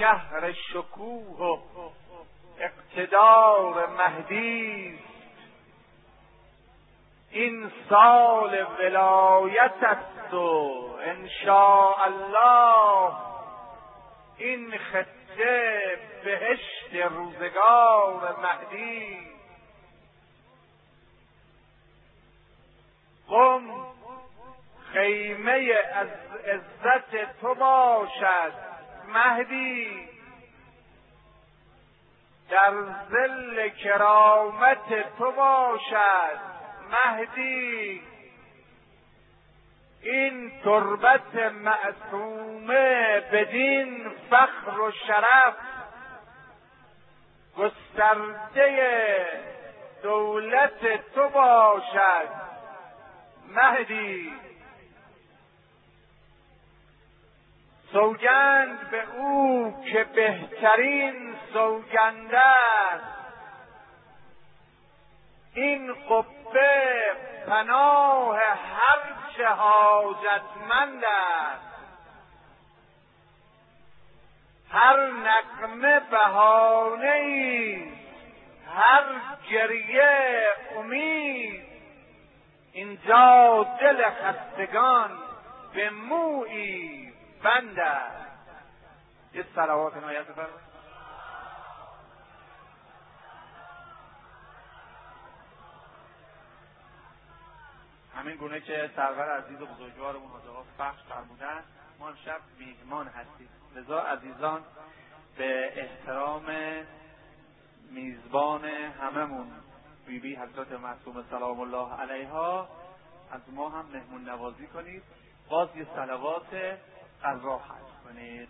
شهر شکوه و اقتدار مهدی است. این سال ولایت است و ان شاء الله این خطه بهشت روزگار مهدی. قم خیمه از عزت تو باشد مهدی، در ظل کرامت تو باشد مهدی. این تربت معصومه بدین فخر و شرف، گسترده دولت تو باشد مهدی. سوگند به او که بهترین سوگند است، این قبه پناه هر چه حاجتمند است. هر نغمه بهانه‌ای، هر گریه امید، اینجا دل خستگان به مویی بند است. یه صلوات عنایت بفرمایید. همین گونه که سرور عزیز و بزرگوارمون حاج آقا بخش فرمودن، ما امشب میهمان هستیم، لذا عزیزان به احترام میزبان هممون بیبی حضرت معصومه سلام الله علیها از ما هم مهمون نوازی کنید. باز یه صلوات قضا حج کنید.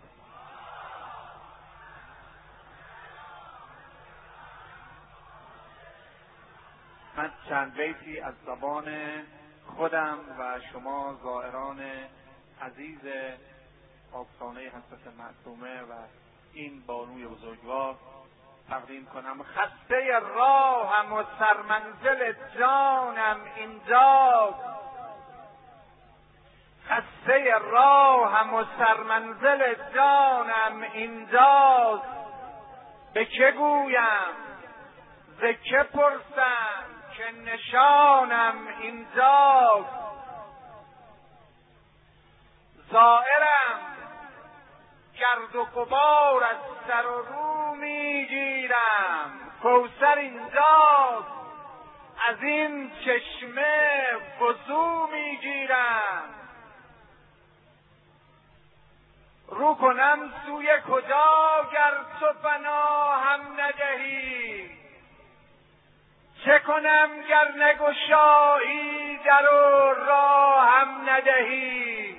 من چند بیتی از زبان خودم و شما زائران عزیز آستانه حضرت معصومه و این بانوی بزرگوار تقدیم کنم. خسته راهم و سرمنزل جانم اینجاست، خسته راهم و سرمنزل جانم اینجاست. به که گویم ز که پرسم که نشانم اینجاست. زائرم گرد و غبار از سر و رو میگیرم، کوثر اینجاست از این چشمه وضو میگیرم. رو کنم سوی کجا گر تو پناهم ندهی، چه کنم گر نگشایی در و راهم ندهی.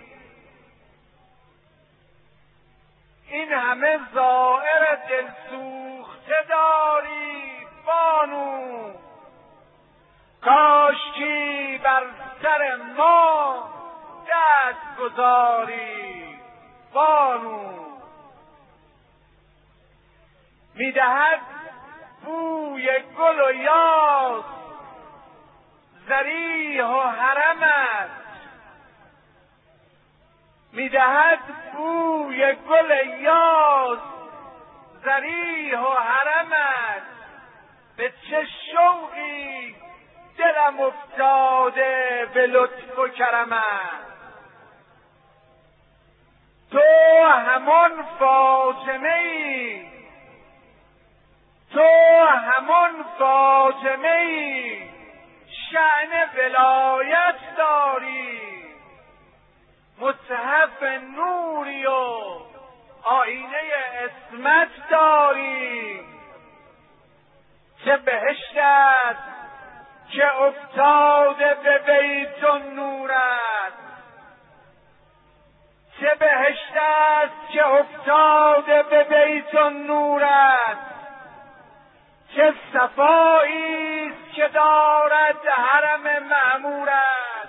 این همه زائر دل سوخته داری بانو، کاشکی بر سر ما دست گذاری بانو. میدهد بوی گل و یاس ذریح و حرمت، میدهد بوی گل یاس ذریح و حرمت. به چه شوقی دلم افتاده به لطف و کرمت. تو همان فاطمه ای، تو همان فاطمه ای، شأن ولایت داری، مصحف نوری و آینه عصمت داری. چه بهشت است که افتاده به بیت النورت، چه بهشت است که افتاده به بیت النورت. چه صفایی است که دارد حرم معمورت.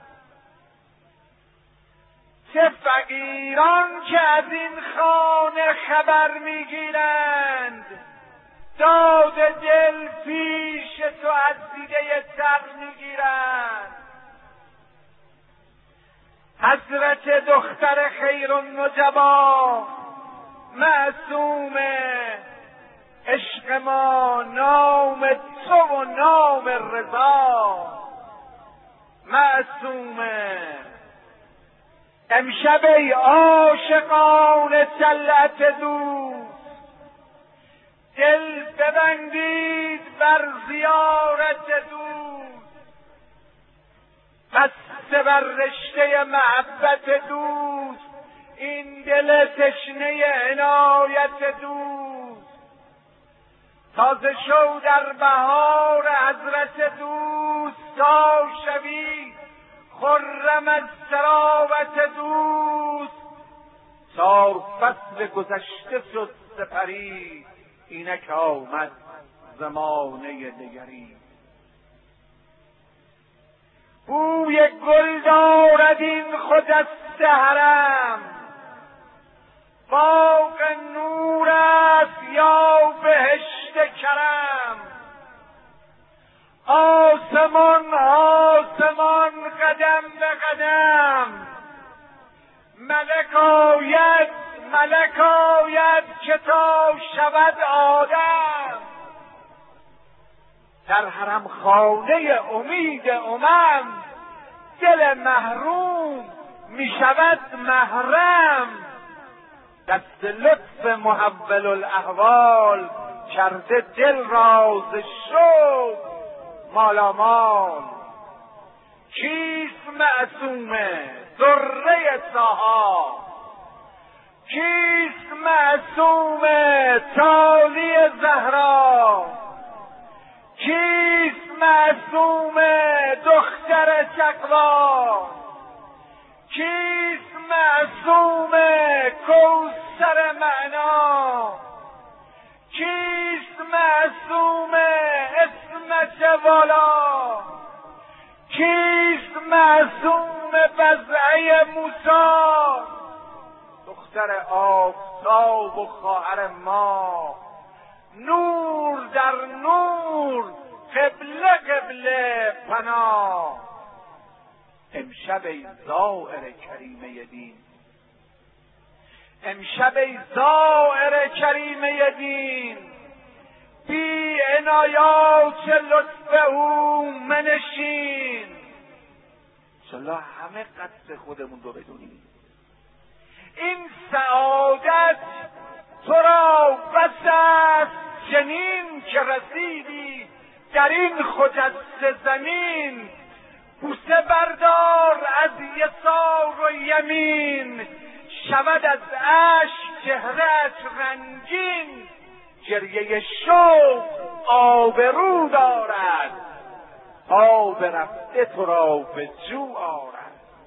چه فقیران که از این خانه خبر میگیرند، داد دل پیش تو از دیده تر میگیرند. حضرت دختر خیرالنجبا معصومه عشق ما نام تو و نام رضا. معصومه امشب ای عاشقان طلعت دوست دل ببندید بر زیارت دوست، بسته بر رشته محبت دوست این دل تشنه عنایت دوست. تازه شو در بهار حضرت دوست تا شوی خرم از سراوت دوست. تا فصل گذشته شد سپری اینک آمد زمانه دگری. بوی گل دارد این خجسته حرم، باغ نور است یا بهشت کرم. آسمان آسمان قدم به قدم، ملک آید که تا شود آدم. در حرم خانه امید امم دل محروم می شود محرم. دست لطف محول الاحوال کرده دل را ز شوق مالامال. کیست معصومه دره طاها، کیست معصومه تالی زهرا، کیست معصومه دختر تقوا، کیست معصومه کوثر معنا، کیست معصومه عصمت والا، کیست معصومه بضعه موسی. دختر آفتاب و خواهر ما، نور در نور قبله قبله پناه. امشب ای زائر کریمه دین، امشب ای زائر کریمه دین، بی عنایات لطف او منشین. انشالله همه قصد خودمون رو بدونیم. این سعادت تو را بس است چنین که رسیدی در این خجسته زمین. بوسه بردار از یسار و یمین، شود از اشک چهره‌اش رنگین. گریه شوق آبرو دارد، آب رفته تو را به جو آرد.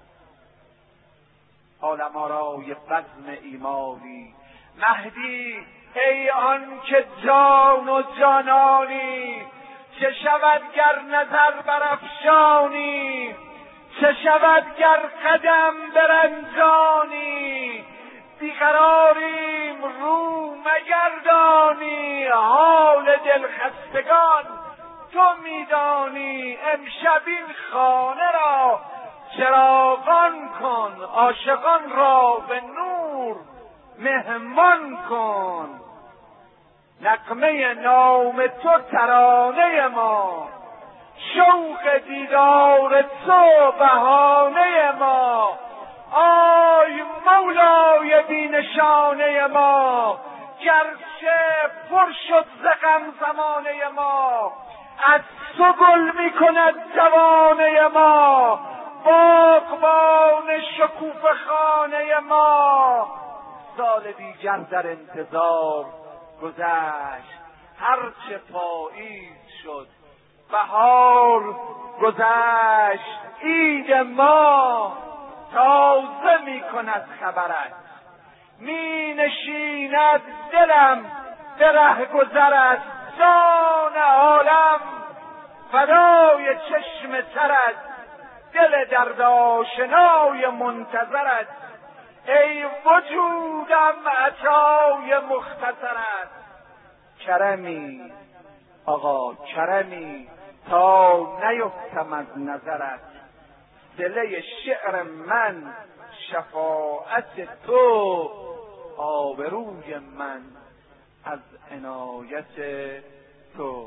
عالم آرای بزم ایمانی، مهدی ای آن که جان و جانانی. چه شود گر نظر برافشانی، چه شود گر قدم برنجانی. بیقراریم رو مگردانی، حال دل خستگان تو میدانی. امشب این خانه را چراغان کن، عاشقان را به نور مهمان کن. نغمه نام تو ترانه ما، شوق دیدار تو بهانه ما. آی مولای بی نشانه ما، گرچه پر شد ز غم زمانه ما. از تو گل می کند جوانه ما، باغبان شکوفه خانه ما. سال دیگر در انتظار گذشت، هرچه پاییز شد بهار گذشت. عید ما تازه می کند خبرت، می نشیند دلم به ره گذرت. جان عالم فدای چشم ترت، دل درد آشنای منتظرت. ای وجودم عطای مختصرت، کرمی آقا کرمی تا نیفتم از نظرت. صله شعر من شفاعت تو آبروی من از عنایت تو.